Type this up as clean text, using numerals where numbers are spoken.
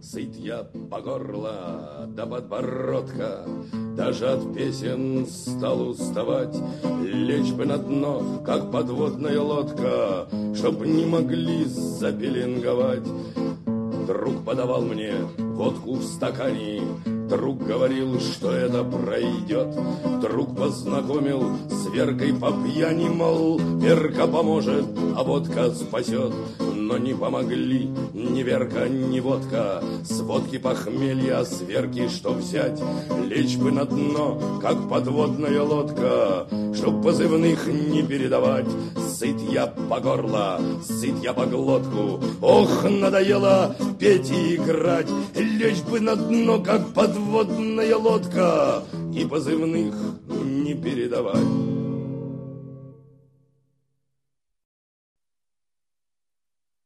Сыт я по горло до подбородка, даже от песен стал уставать. Лечь бы на дно, как подводная лодка, чтоб не могли запеленговать. Друг подавал мне водку в стакане, друг говорил, что это пройдет. Друг познакомил с Веркой по пьяни, мол, Верка поможет, а водка спасет. Но не помогли ни Верка, ни водка. С водки похмелья, с Верки что взять? Лечь бы на дно, как подводная лодка, чтоб позывных не передавать. Сыт я по горло, сыт я по глотку. Ох, надоело петь и играть. Лечь бы на дно, как подводная лодка, и позывных не передавать.